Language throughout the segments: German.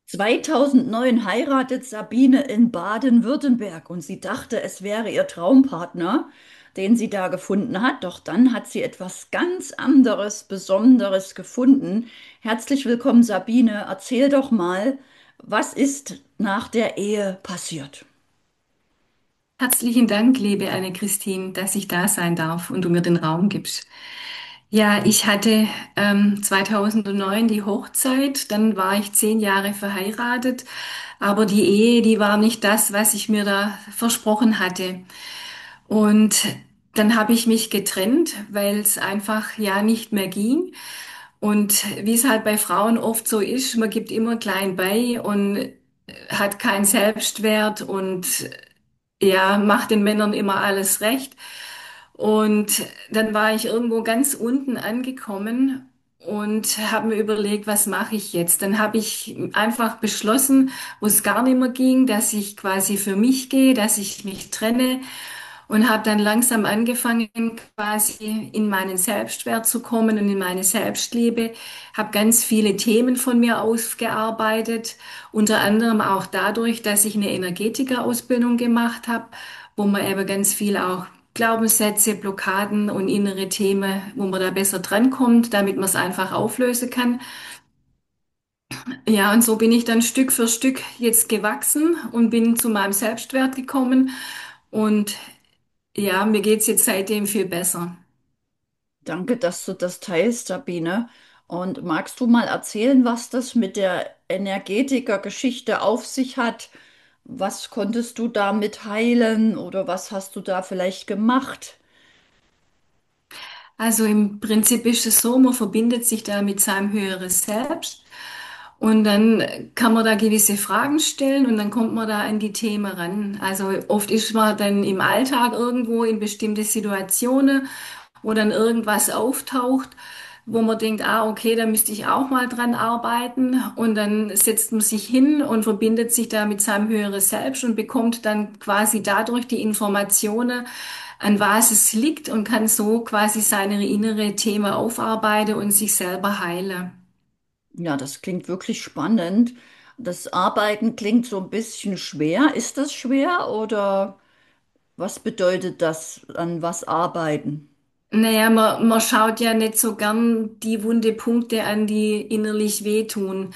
2009 heiratet Sabine in Baden-Württemberg und sie dachte, es wäre ihr Traumpartner, den sie da gefunden hat. Doch dann hat sie etwas ganz anderes, Besonderes gefunden. Herzlich willkommen, Sabine. Erzähl doch mal, was ist nach der Ehe passiert? Herzlichen Dank, liebe Anne-Christine, dass ich da sein darf und du mir den Raum gibst. Ja, ich hatte 2009 die Hochzeit, dann war ich 10 Jahre verheiratet, aber die Ehe, die war nicht das, was ich mir da versprochen hatte. Und dann habe ich mich getrennt, weil es einfach ja nicht mehr ging. Und wie es halt bei Frauen oft so ist, man gibt immer klein bei und hat keinen Selbstwert und ja, macht den Männern immer alles recht. Und dann war ich irgendwo ganz unten angekommen und habe mir überlegt, was mache ich jetzt? Dann habe ich einfach beschlossen, wo es gar nicht mehr ging, dass ich quasi für mich gehe, dass ich mich trenne und habe dann langsam angefangen, quasi in meinen Selbstwert zu kommen und in meine Selbstliebe. Habe ganz viele Themen von mir ausgearbeitet, unter anderem auch dadurch, dass ich eine Energetikerausbildung gemacht habe, wo man eben ganz viel auch Glaubenssätze, Blockaden und innere Themen, wo man da besser drankommt, damit man es einfach auflösen kann. Ja, und so bin ich dann Stück für Stück jetzt gewachsen und bin zu meinem Selbstwert gekommen. Und ja, mir geht's jetzt seitdem viel besser. Danke, dass du das teilst, Sabine. Und magst du mal erzählen, was das mit der Energetiker-Geschichte auf sich hat? Was konntest du damit heilen oder was hast du da vielleicht gemacht? Also im Prinzip ist es so, man verbindet sich da mit seinem höheres Selbst und dann kann man da gewisse Fragen stellen und dann kommt man da an die Themen ran. Also oft ist man dann im Alltag irgendwo in bestimmte Situationen, wo dann irgendwas auftaucht, wo man denkt, ah, okay, da müsste ich auch mal dran arbeiten. Und dann setzt man sich hin und verbindet sich da mit seinem höheres Selbst und bekommt dann quasi dadurch die Informationen, an was es liegt und kann so quasi seine innere Themen aufarbeiten und sich selber heilen. Ja, das klingt wirklich spannend. Das Arbeiten klingt so ein bisschen schwer. Ist das schwer oder was bedeutet das, an was arbeiten? Naja, man schaut ja nicht so gern die wunde Punkte an, die innerlich wehtun.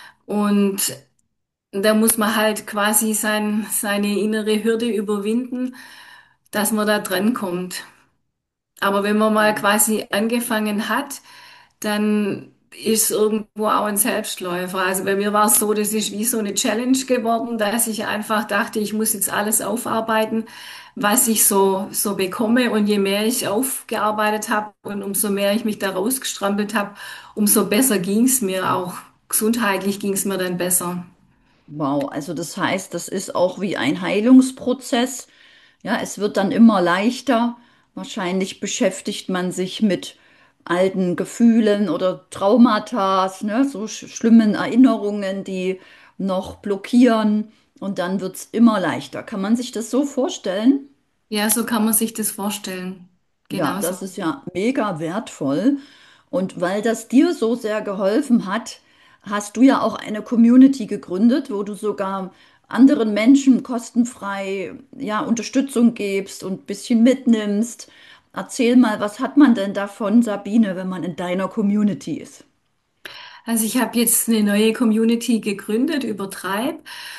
Und da muss man halt quasi seine innere Hürde überwinden, dass man da dran kommt. Aber wenn man mal quasi angefangen hat, dann ist irgendwo auch ein Selbstläufer. Also bei mir war es so, das ist wie so eine Challenge geworden, dass ich einfach dachte, ich muss jetzt alles aufarbeiten, was ich so bekomme. Und je mehr ich aufgearbeitet habe und umso mehr ich mich da rausgestrampelt habe, umso besser ging es mir auch. Gesundheitlich ging es mir dann besser. Wow, also das heißt, das ist auch wie ein Heilungsprozess. Ja, es wird dann immer leichter. Wahrscheinlich beschäftigt man sich mit alten Gefühlen oder Traumata, ne, so schlimmen Erinnerungen, die noch blockieren. Und dann wird es immer leichter. Kann man sich das so vorstellen? Ja, so kann man sich das vorstellen. Ja, Genau so. das ist ja mega wertvoll. Und weil das dir so sehr geholfen hat, hast du ja auch eine Community gegründet, wo du sogar anderen Menschen kostenfrei, ja, Unterstützung gibst und ein bisschen mitnimmst. Erzähl mal, was hat man denn davon, Sabine, wenn man in deiner Community ist? Also ich habe jetzt eine neue Community gegründet über Treib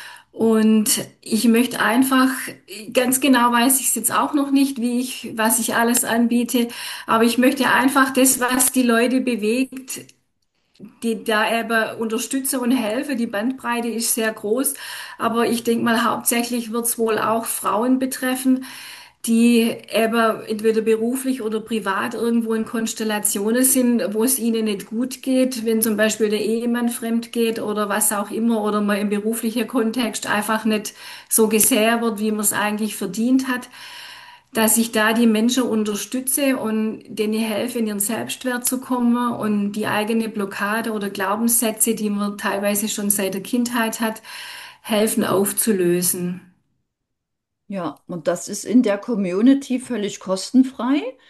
und ich möchte einfach, ganz genau weiß ich es jetzt auch noch nicht, was ich alles anbiete, aber ich möchte einfach das, was die Leute bewegt, die da eben unterstütze und helfe. Die Bandbreite ist sehr groß, aber ich denke mal, hauptsächlich wird es wohl auch Frauen betreffen, die eben entweder beruflich oder privat irgendwo in Konstellationen sind, wo es ihnen nicht gut geht, wenn zum Beispiel der Ehemann fremd geht oder was auch immer, oder man im beruflichen Kontext einfach nicht so gesehen wird, wie man es eigentlich verdient hat, dass ich da die Menschen unterstütze und denen helfe, in ihren Selbstwert zu kommen und die eigene Blockade oder Glaubenssätze, die man teilweise schon seit der Kindheit hat, helfen aufzulösen. Ja, und das ist in der Community völlig kostenfrei.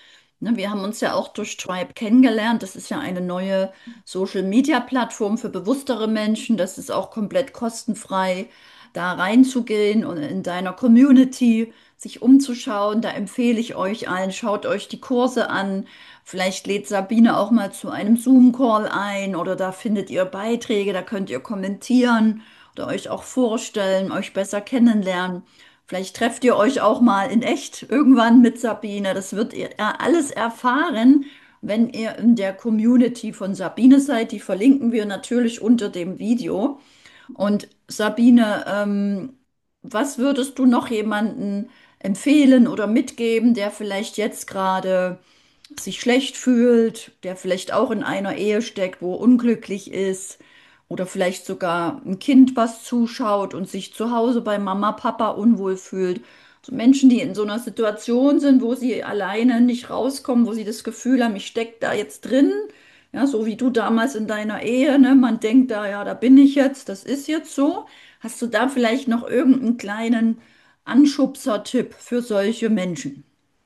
Ne, wir haben uns ja auch durch Tribe kennengelernt. Das ist ja eine neue Social-Media-Plattform für bewusstere Menschen. Das ist auch komplett kostenfrei, da reinzugehen und in deiner Community sich umzuschauen. Da empfehle ich euch allen, schaut euch die Kurse an. Vielleicht lädt Sabine auch mal zu einem Zoom-Call ein oder da findet ihr Beiträge, da könnt ihr kommentieren oder euch auch vorstellen, euch besser kennenlernen. Vielleicht trefft ihr euch auch mal in echt irgendwann mit Sabine. Das wird ihr alles erfahren, wenn ihr in der Community von Sabine seid. Die verlinken wir natürlich unter dem Video. Und Sabine, was würdest du noch jemanden empfehlen oder mitgeben, der vielleicht jetzt gerade sich schlecht fühlt, der vielleicht auch in einer Ehe steckt, wo er unglücklich ist oder vielleicht sogar ein Kind, was zuschaut und sich zu Hause bei Mama, Papa unwohl fühlt? So Menschen, die in so einer Situation sind, wo sie alleine nicht rauskommen, wo sie das Gefühl haben, ich stecke da jetzt drin, ja, so wie du damals in deiner Ehe, ne? Man denkt da, ja, da bin ich jetzt, das ist jetzt so. Hast du da vielleicht noch irgendeinen kleinen Anschubser-Tipp für solche Menschen?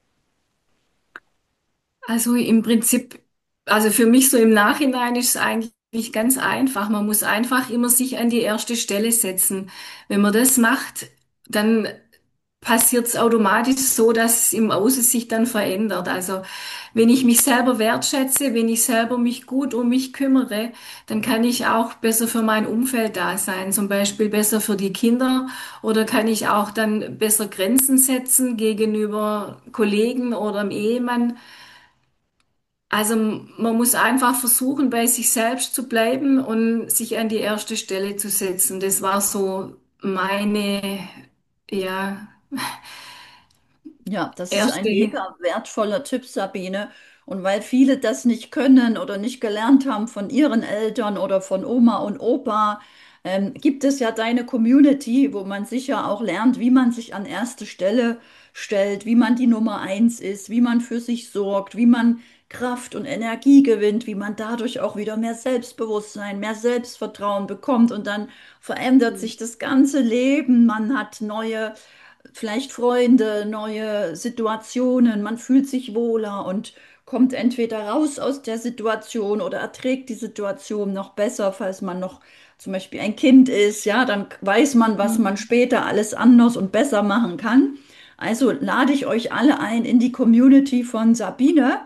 Also im Prinzip, also für mich so im Nachhinein ist es eigentlich ganz einfach. Man muss einfach immer sich an die erste Stelle setzen. Wenn man das macht, dann passiert es automatisch so, dass es im Außen sich dann verändert. Also wenn ich mich selber wertschätze, wenn ich selber mich gut um mich kümmere, dann kann ich auch besser für mein Umfeld da sein, zum Beispiel besser für die Kinder oder kann ich auch dann besser Grenzen setzen gegenüber Kollegen oder dem Ehemann. Also man muss einfach versuchen, bei sich selbst zu bleiben und sich an die erste Stelle zu setzen. Das war so meine, ja, Ja, das ist ein erste. mega wertvoller Tipp, Sabine. Und weil viele das nicht können oder nicht gelernt haben von ihren Eltern oder von Oma und Opa, gibt es ja deine Community, wo man sicher auch lernt, wie man sich an erste Stelle stellt, wie man die Nummer eins ist, wie man für sich sorgt, wie man Kraft und Energie gewinnt, wie man dadurch auch wieder mehr Selbstbewusstsein, mehr Selbstvertrauen bekommt und dann verändert sich das ganze Leben. Man hat neue vielleicht Freunde, neue Situationen, man fühlt sich wohler und kommt entweder raus aus der Situation oder erträgt die Situation noch besser, falls man noch zum Beispiel ein Kind ist, ja, dann weiß man, was man Mhm. später alles anders und besser machen kann. Also lade ich euch alle ein in die Community von Sabine,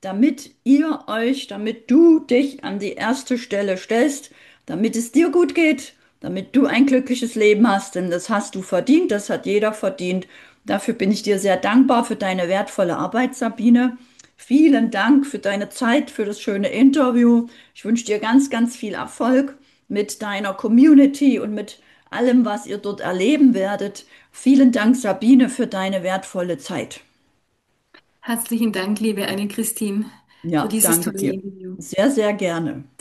damit du dich an die erste Stelle stellst, damit es dir gut geht, damit du ein glückliches Leben hast, denn das hast du verdient, das hat jeder verdient. Dafür bin ich dir sehr dankbar für deine wertvolle Arbeit, Sabine. Vielen Dank für deine Zeit, für das schöne Interview. Ich wünsche dir ganz, ganz viel Erfolg mit deiner Community und mit allem, was ihr dort erleben werdet. Vielen Dank, Sabine, für deine wertvolle Zeit. Herzlichen Dank, liebe Anne-Christine, für Ja, dieses danke tolle dir. Interview. Sehr, sehr gerne.